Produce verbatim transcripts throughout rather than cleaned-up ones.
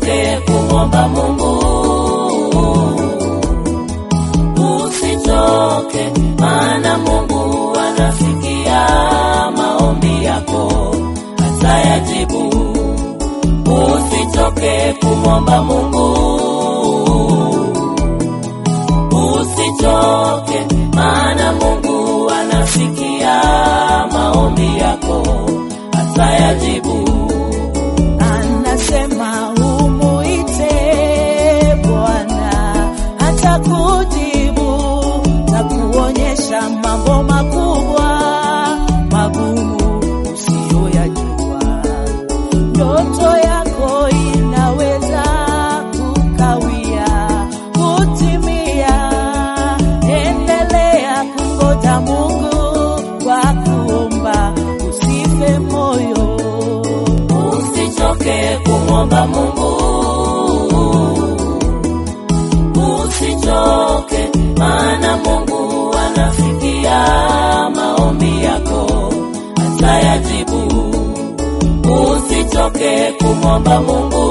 Usichoke kumwomba Mungu, usichoke, maana Mungu anasikia maombi yako, atayajibu. Usichoke kumwomba Mungu, usichoke, maana Mungu anasikia maombi yako, atayajibu. Anasema umuite Bwana atakujibu, na kuonyesha mambo makubwa magumu usiyoyajua. Ndoto yako inaweza kukawia kutimia, endelea kungoja Mungu kwa kuomba, usife moyo. Usichoke kumwomba Mungu, usichoke, maana Mungu anasikia maombi yako, atayajibu. Usichoke kumwomba Mungu,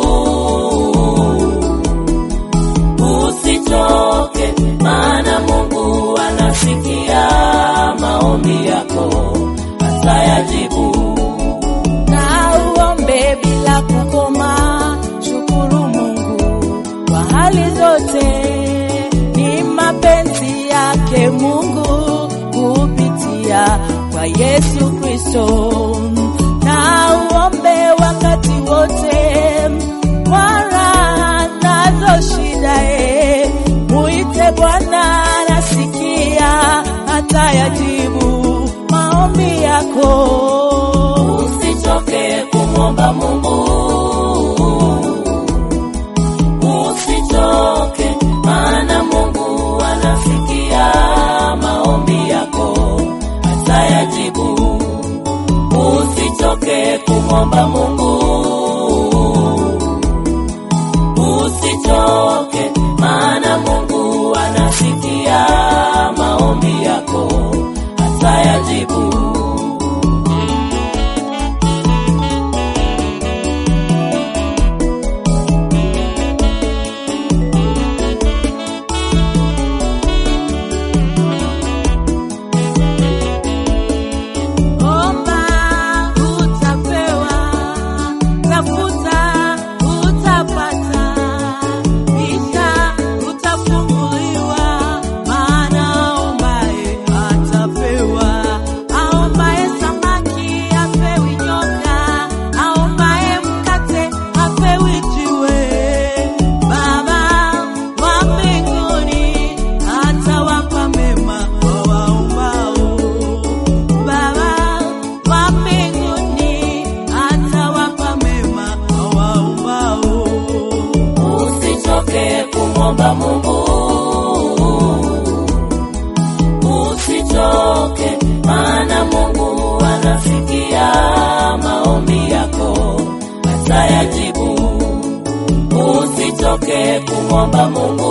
usichoke, maana Mungu anasikia maombi yako, atayajibu. Na uombe bila kukoma, shukuru Mungu kwa hali zote, ni mapenzi yake Mungu kupitia kwa Yesu Kristo. Na uombe wakati wote, kwa raha nazo shida, e muite Bwana, anasikia, atayajibu maombi yako. Usichoke kumwomba Mungu, usichoke, maana Mungu anasikia maombi yako, atayajibu. Usichoke kumwomba Mungu, usichoke, maana Mungu anasikia maombi yako, atayajibu. Kumwomba Mungu, usichoke, maana Mungu anasikia maombi yako, atayajibu. Usichoke kumwomba Mungu,